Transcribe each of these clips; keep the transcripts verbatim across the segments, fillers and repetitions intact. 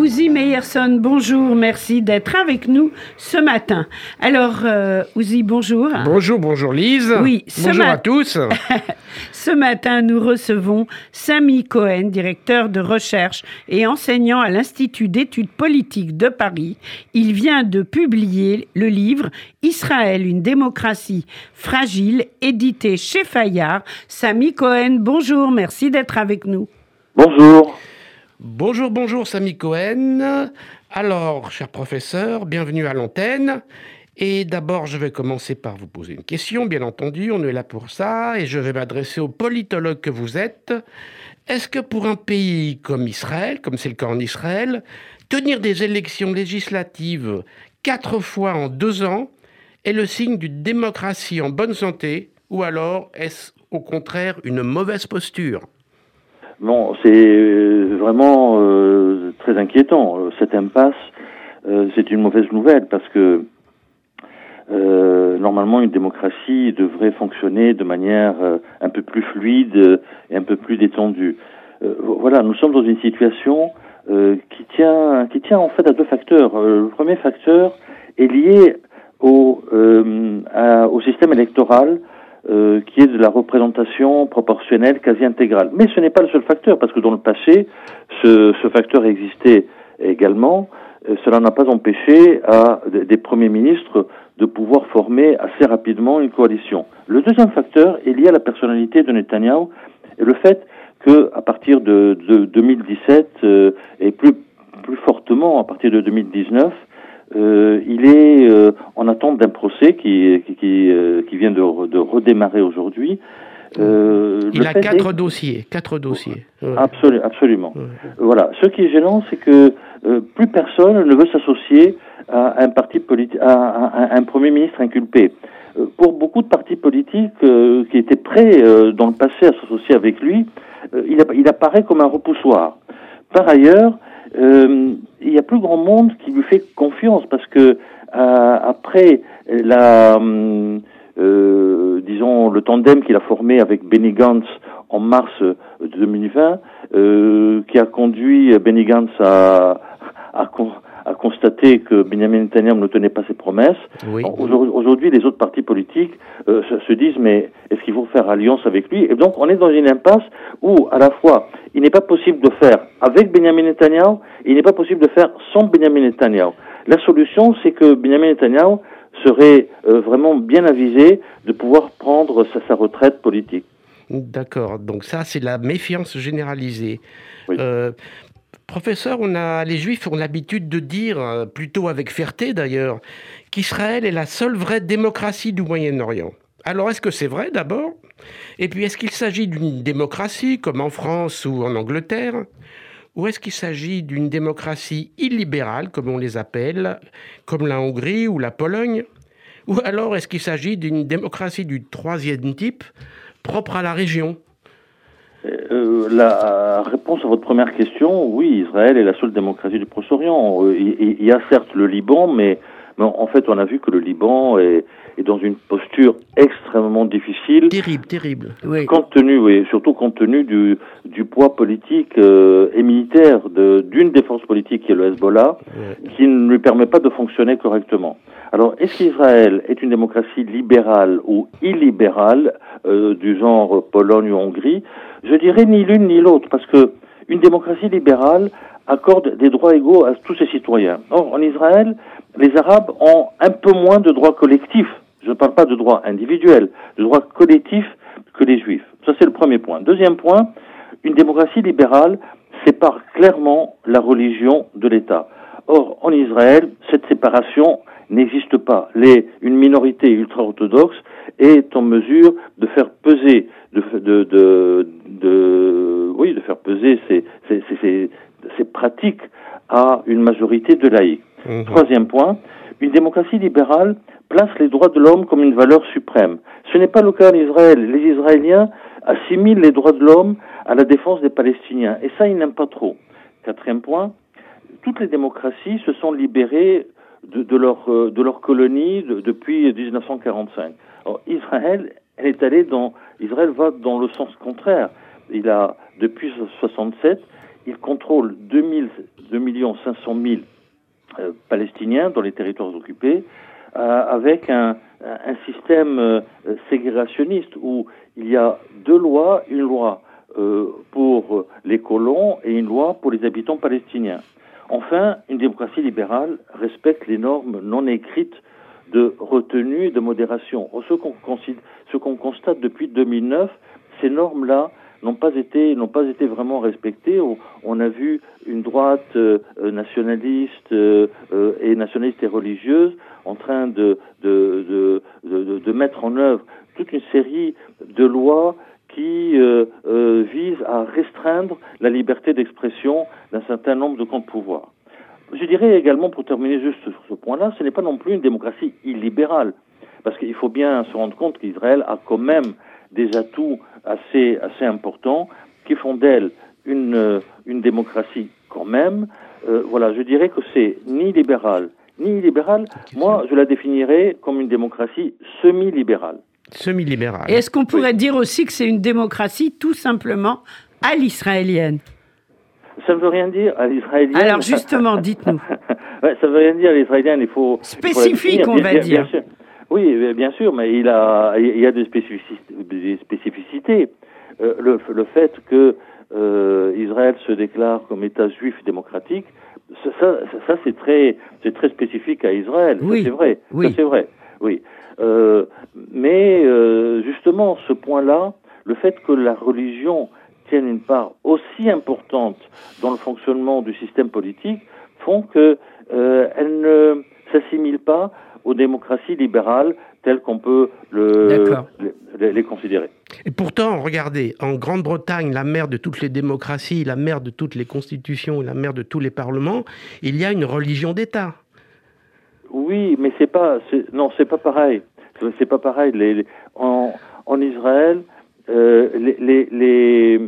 Uzi Meyerson, bonjour, merci d'être avec nous ce matin. Alors, euh, Uzi, bonjour. Bonjour, bonjour Lise. Oui, bonjour ma... à tous. Ce matin, nous recevons Samy Cohen, directeur de recherche et enseignant à l'Institut d'études politiques de Paris. Il vient de publier le livre « Israël, une démocratie fragile », édité chez Fayard. Samy Cohen, bonjour, merci d'être avec nous. Bonjour. Bonjour, bonjour Samy Cohen. Alors, cher professeur, bienvenue à l'antenne. Et d'abord, je vais commencer par vous poser une question, bien entendu, on est là pour ça, et je vais m'adresser au politologue que vous êtes. Est-ce que pour un pays comme Israël, comme c'est le cas en Israël, tenir des élections législatives quatre fois en deux ans est le signe d'une démocratie en bonne santé, ou alors est-ce au contraire une mauvaise posture ? Non, c'est vraiment euh, très inquiétant. Cette impasse, euh, c'est une mauvaise nouvelle parce que euh, normalement une démocratie devrait fonctionner de manière euh, un peu plus fluide et un peu plus détendue. Euh, voilà, nous sommes dans une situation euh, qui tient, qui tient en fait à deux facteurs. Euh, le premier facteur est lié au, euh, à, au système électoral. Euh, qui est de la représentation proportionnelle quasi intégrale. Mais ce n'est pas le seul facteur, parce que dans le passé, ce, ce facteur existait également. Euh, cela n'a pas empêché à des premiers ministres de pouvoir former assez rapidement une coalition. Le deuxième facteur est lié à la personnalité de Netanyahou et le fait que, à partir de, de deux mille dix-sept euh, et plus plus fortement à partir de deux mille dix-neuf, Euh, il est euh, en attente d'un procès qui qui qui, euh, qui vient de, de redémarrer aujourd'hui. Euh, il a quatre est... dossiers, quatre dossiers. Ouais. Absolu, absolument. Ouais. Voilà. Ce qui est gênant, c'est que euh, plus personne ne veut s'associer à un parti politique, à, à, à un premier ministre inculpé. Euh, pour beaucoup de partis politiques euh, qui étaient prêts euh, dans le passé à s'associer avec lui, euh, il, a, il apparaît comme un repoussoir. Par ailleurs, Euh, il y a plus grand monde qui lui fait confiance parce que euh, après la, euh, disons le tandem qu'il a formé avec Benny Gantz en mars deux mille vingt, euh, qui a conduit Benny Gantz à, à, à constater que Benjamin Netanyahu ne tenait pas ses promesses. Oui. Aujourd'hui, les autres partis politiques euh, se, se disent mais est-ce qu'il faut faire alliance avec lui? Et donc on est dans une impasse où à la fois il n'est pas possible de faire avec Benjamin Netanyahu, et il n'est pas possible de faire sans Benjamin Netanyahu. La solution, c'est que Benjamin Netanyahu serait euh, vraiment bien avisé de pouvoir prendre sa, sa retraite politique. D'accord, donc ça c'est la méfiance généralisée. Oui. Euh, professeur, on a, les Juifs ont l'habitude de dire, plutôt avec fierté d'ailleurs, qu'Israël est la seule vraie démocratie du Moyen-Orient. Alors est-ce que c'est vrai d'abord ? Et puis est-ce qu'il s'agit d'une démocratie comme en France ou en Angleterre ? Ou est-ce qu'il s'agit d'une démocratie illibérale, comme on les appelle, comme la Hongrie ou la Pologne ? Ou alors est-ce qu'il s'agit d'une démocratie du troisième type, propre à la région ? Euh, la réponse à votre première question, oui, Israël est la seule démocratie du Proche-Orient. Il, il y a certes le Liban, mais, mais en fait, on a vu que le Liban est, est dans une posture extrêmement difficile. Terrible, terrible. Oui. Compte tenu, oui, surtout compte tenu du, du poids politique euh, et militaire de, d'une des forces politiques qui est le Hezbollah, oui. qui ne lui permet pas de fonctionner correctement. Alors, est-ce qu'Israël est une démocratie libérale ou illibérale, euh, du genre Pologne ou Hongrie ? Je dirais ni l'une ni l'autre, parce que une démocratie libérale accorde des droits égaux à tous ses citoyens. Or, en Israël, les Arabes ont un peu moins de droits collectifs. Je ne parle pas de droits individuels, de droits collectifs que les Juifs. Ça, c'est le premier point. Deuxième point, une démocratie libérale sépare clairement la religion de l'État. Or, en Israël, cette séparation n'existe pas. Les, une minorité ultra-orthodoxe est en mesure de faire peser, de, de, de, de oui, de faire peser ces, ces, ces, ces pratiques à une majorité de laïcs. Mmh. Troisième point, une démocratie libérale place les droits de l'homme comme une valeur suprême. Ce n'est pas le cas en Israël. Les Israéliens assimilent les droits de l'homme à la défense des Palestiniens. Et ça, ils n'aiment pas trop. Quatrième point, toutes les démocraties se sont libérées de, de leur, de leur colonie de, depuis dix-neuf cent quarante-cinq. Alors, Israël, elle est allée dans, Israël va dans le sens contraire. Il a, depuis soixante-sept, il contrôle deux millions cinq cent mille euh, Palestiniens dans les territoires occupés, euh, avec un, un système euh, ségrégationniste où il y a deux lois, une loi euh, pour les colons et une loi pour les habitants palestiniens. Enfin, une démocratie libérale respecte les normes non écrites de retenue et de modération. Ce qu'on, ce qu'on constate depuis deux mille neuf, ces normes-là n'ont pas été, n'ont pas été vraiment respectées. On a vu une droite euh, nationaliste euh, euh, et nationaliste et religieuse en train de, de, de, de, de mettre en œuvre toute une série de lois qui euh, euh, visent à restreindre la liberté d'expression d'un certain nombre de camps de pouvoir. Je dirais également, pour terminer juste sur ce point-là, ce n'est pas non plus une démocratie illibérale, parce qu'il faut bien se rendre compte qu'Israël a quand même des atouts assez, assez importants qui font d'elle une, une démocratie quand même. Euh, voilà, je dirais que c'est ni libéral, ni illibéral. Moi, je la définirais comme une démocratie semi-libérale. Semi-libérale. Et est-ce qu'on pourrait oui. dire aussi que c'est une démocratie tout simplement à l'israélienne ? Ça ne veut rien dire à l'israélienne. Alors justement, dites-nous. Ouais, ça ne veut rien dire à l'israélienne, il faut... Spécifique, il faut on va bien, dire. Bien sûr. Oui, bien sûr, mais il, a, il y a des spécificités. Des spécificités. Euh, le, le fait que euh, Israël se déclare comme État juif démocratique, ça, ça, ça c'est très, c'est très spécifique à Israël. Oui. Ça, c'est vrai. Oui. Ça, c'est vrai. Oui. Euh, mais euh, justement, ce point-là, le fait que la religion tienne une part aussi importante dans le fonctionnement du système politique, font que euh, elle ne s'assimile pas aux démocraties libérales telles qu'on peut le, les, les considérer. Et pourtant, regardez, en Grande-Bretagne, la mère de toutes les démocraties, la mère de toutes les constitutions, la mère de tous les parlements, il y a une religion d'État. Oui, mais c'est pas, c'est, non, c'est pas pareil. C'est pas pareil. Les, les, en, en Israël, euh, les, les, les,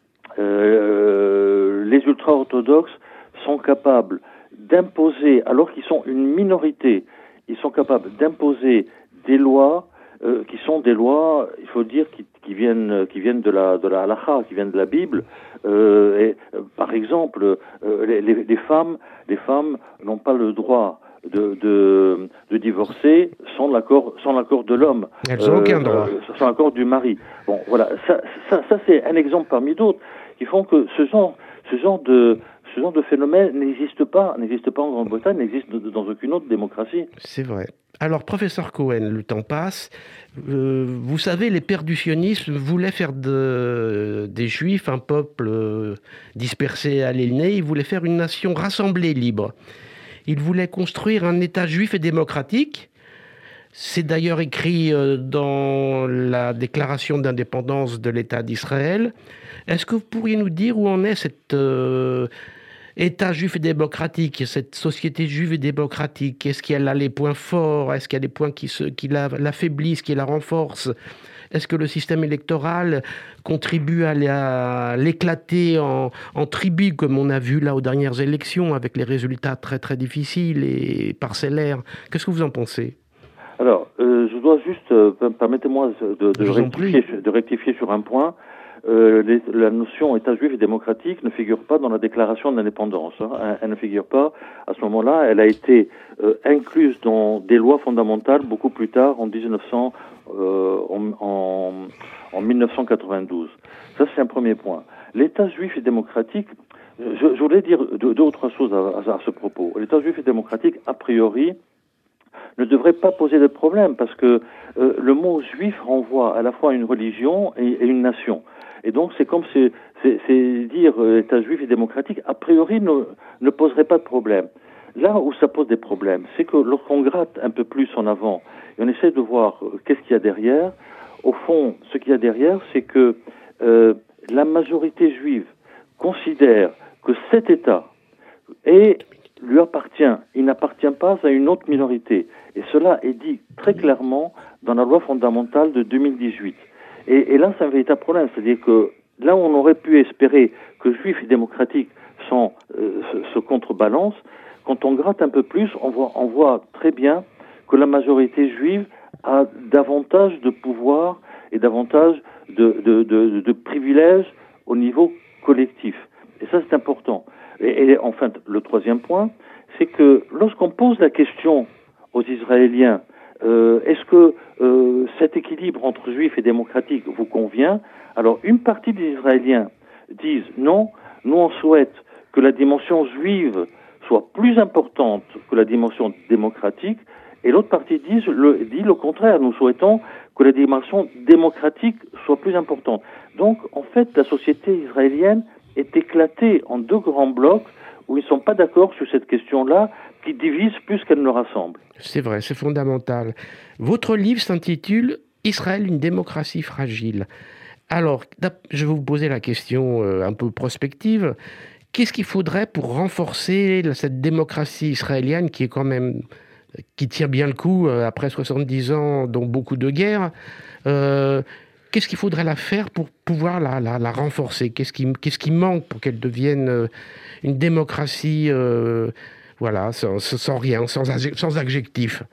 euh, les ultra-orthodoxes sont capables d'imposer, alors qu'ils sont une minorité, ils sont capables d'imposer des lois euh, qui sont des lois, il faut dire, qui, qui viennent, qui viennent de la de la halakha, qui viennent de la Bible. Euh, et, euh, par exemple, euh, les, les, les femmes, les femmes n'ont pas le droit de, de, de divorcer sans l'accord, sans l'accord de l'homme. Elles n'ont euh, aucun droit. Euh, sans l'accord du mari. Bon, voilà, ça, ça, ça c'est un exemple parmi d'autres qui font que ce genre, ce genre de Ce genre de phénomène n'existe pas, n'existe pas en Grande-Bretagne, n'existe dans aucune autre démocratie. C'est vrai. Alors, professeur Cohen, le temps passe. Euh, vous savez, les pères du sionisme voulaient faire de, des Juifs un peuple euh, dispersé et aliéné. Ils voulaient faire une nation rassemblée, libre. Ils voulaient construire un État juif et démocratique. C'est d'ailleurs écrit euh, dans la déclaration d'indépendance de l'État d'Israël. Est-ce que vous pourriez nous dire où en est cet euh, État juif et démocratique, cette société juive et démocratique? Est-ce qu'elle a les points forts? Est-ce qu'il y a des points qui, se, qui la, l'affaiblissent, qui la renforcent? Est-ce que le système électoral contribue à, la, à l'éclater en, en tribus, comme on a vu là aux dernières élections, avec les résultats très très difficiles et parcellaires? Qu'est-ce que vous en pensez? Alors, euh, je dois juste, euh, permettez-moi de, de, rectifier, de rectifier sur un point. Euh, les, la notion État juif et démocratique ne figure pas dans la déclaration d'indépendance. Hein. Elle, elle ne figure pas à ce moment-là. Elle a été euh, incluse dans des lois fondamentales beaucoup plus tard, en dix-neuf cents, euh, en, en, en dix-neuf cent quatre-vingt-douze. Ça, c'est un premier point. L'État juif et démocratique, je, je voulais dire deux, deux ou trois choses à, à, à ce propos. L'État juif et démocratique, a priori, ne devrait pas poser de problème, parce que euh, le mot juif renvoie à la fois à une religion et, et une nation. Et donc c'est comme c'est, c'est, c'est dire euh, État juif et démocratique, a priori ne, ne poserait pas de problème. Là où ça pose des problèmes, c'est que lorsqu'on gratte un peu plus en avant et on essaie de voir euh, qu'est-ce qu'il y a derrière, au fond, ce qu'il y a derrière, c'est que euh, la majorité juive considère que cet État est lui appartient, il n'appartient pas à une autre minorité. Et cela est dit très clairement dans la loi fondamentale de deux mille dix-huit. Et, et là, c'est un véritable problème. C'est-à-dire que là où on aurait pu espérer que juifs et démocratiques sont, euh, se, se contrebalancent, quand on gratte un peu plus, on voit, on voit très bien que la majorité juive a davantage de pouvoir et davantage de, de, de, de privilèges au niveau collectif. Et ça, c'est important. Et, et enfin, le troisième point, c'est que lorsqu'on pose la question aux Israéliens, euh, est-ce que euh, cet équilibre entre juifs et démocratique vous convient? Alors, une partie des Israéliens disent non, nous on souhaite que la dimension juive soit plus importante que la dimension démocratique, et l'autre partie dit le, dit le contraire, nous souhaitons que la dimension démocratique soit plus importante. Donc, en fait, la société israélienne est éclatée en deux grands blocs où ils ne sont pas d'accord sur cette question-là, qui divise plus qu'elle ne rassemble. C'est vrai, c'est fondamental. Votre livre s'intitule « Israël, une démocratie fragile ». Alors, je vais vous poser la question un peu prospective. Qu'est-ce qu'il faudrait pour renforcer cette démocratie israélienne qui est quand même, qui tire bien le coup après soixante-dix ans, dont beaucoup de guerres? euh, Qu'est-ce qu'il faudrait la faire pour pouvoir la, la, la renforcer? Qu'est-ce qui, qu'est-ce qui manque pour qu'elle devienne une démocratie, euh, voilà, sans, sans rien, sans, sans adjectif?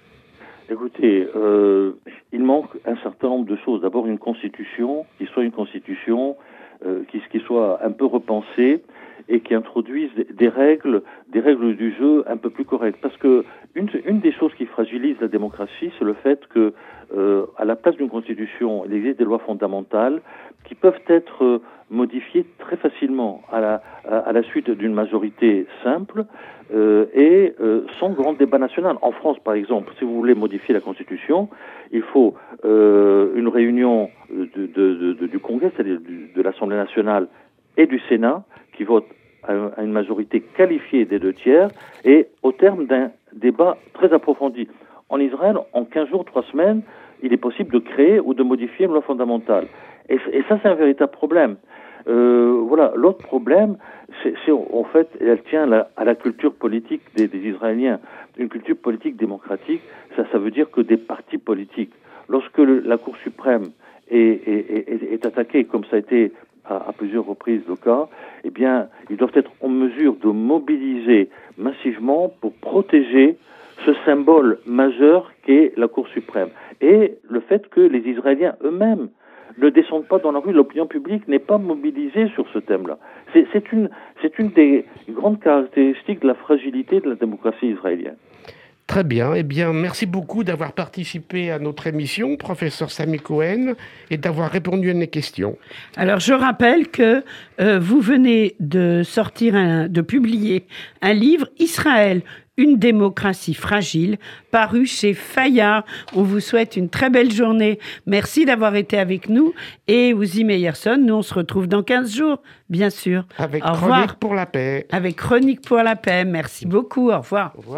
Écoutez, euh, il manque un certain nombre de choses. D'abord, une constitution, qui soit une constitution euh, qui, qui soit un peu repensée et qui introduise des règles, des règles du jeu un peu plus correctes. Parce que une, une des choses qui fragilise la démocratie, c'est le fait que, euh, à la place d'une constitution, il existe des lois fondamentales qui peuvent être euh, modifiées très facilement à la, à, à la suite d'une majorité simple euh, et euh, sans grand débat national. En France, par exemple, si vous voulez modifier la constitution, il faut euh, une réunion de, de, de, de, du Congrès, c'est-à-dire de, de l'Assemblée nationale et du Sénat, qui votent à une majorité qualifiée des deux tiers, et au terme d'un débat très approfondi. En Israël, en quinze jours, trois semaines, il est possible de créer ou de modifier une loi fondamentale. Et, et ça, c'est un véritable problème. Euh, voilà. L'autre problème, c'est, c'est en fait, elle tient à la, à la culture politique des, des Israéliens. Une culture politique démocratique, ça, ça veut dire que des partis politiques. Lorsque le, la Cour suprême est, est, est, est attaquée, comme ça a été à, à plusieurs reprises le cas, eh bien, ils doivent être en mesure de mobiliser massivement pour protéger ce symbole majeur qu'est la Cour suprême. Et le fait que les Israéliens eux-mêmes ne descendent pas dans la rue, l'opinion publique n'est pas mobilisée sur ce thème-là. C'est, c'est, une, c'est une des grandes caractéristiques de la fragilité de la démocratie israélienne. Très bien. Eh bien, merci beaucoup d'avoir participé à notre émission, professeur Sami Cohen, et d'avoir répondu à mes questions. Alors, je rappelle que euh, vous venez de sortir, un, de publier un livre, Israël, une démocratie fragile, paru chez Fayard. On vous souhaite une très belle journée. Merci d'avoir été avec nous. Et Uzi Meyerson, nous, on se retrouve dans quinze jours, bien sûr. Avec Au Chronique revoir. pour la paix. Avec Chronique pour la paix. Merci beaucoup. Au revoir. Au revoir.